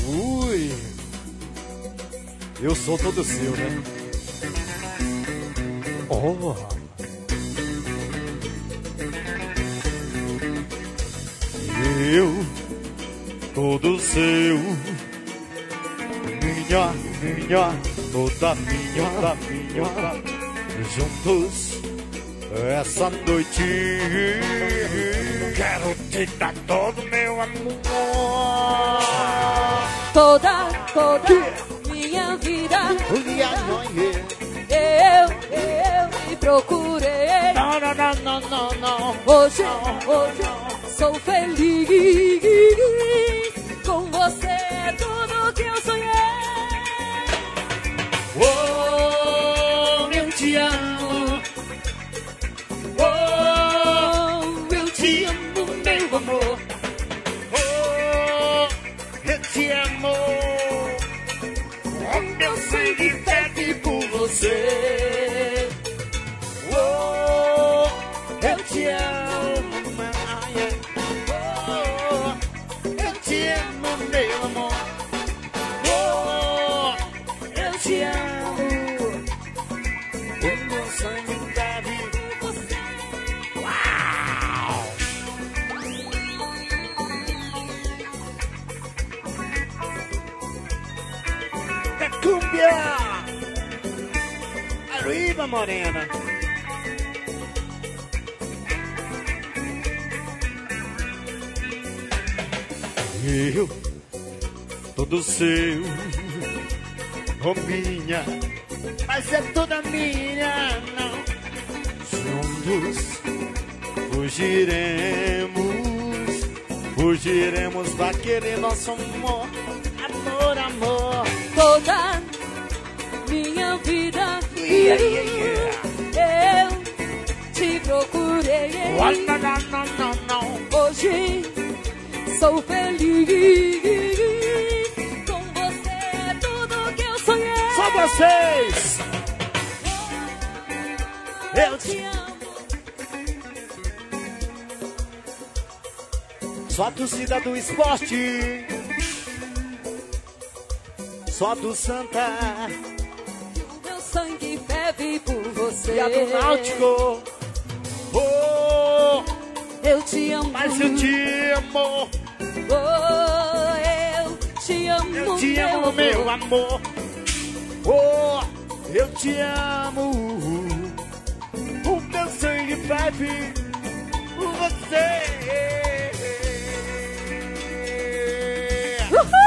Ui, eu sou todo seu, né? Oh. Eu, todo seu, minha, toda minha, juntos, essa noite, quero te dar todo meu amor. Toda minha vida, eu me procurei. Não. Hoje sou feliz. Com você é tudo que eu sonhei. Oh, eu te amo. Oh, eu te amo, meu amor. Oh, eu te amo. Oh, meu sangue bebe por você. Oh, eu te amo. Oh, eu te amo, meu amor. Oh, eu te amo. O meu sangue bebe por você. Uau! Da cumbia! Arriba, morena! Eu, todo seu, oh minha, mas é toda minha, não. Juntos fugiremos daquele nosso amor, amor. Toda minha vida, eu te procurei. Não. Hoje sou feliz. Com você é tudo que eu sonhei. Só vocês! Eu te amo. Só a torcida do esporte, só do Santa Meu sangue ferve por você. e a do Náutico. Oh, Eu te amo. mas eu te amo. Oh, eu te amo, meu amor. Oh, eu te amo. O meu sangue bebe por você. Uhul!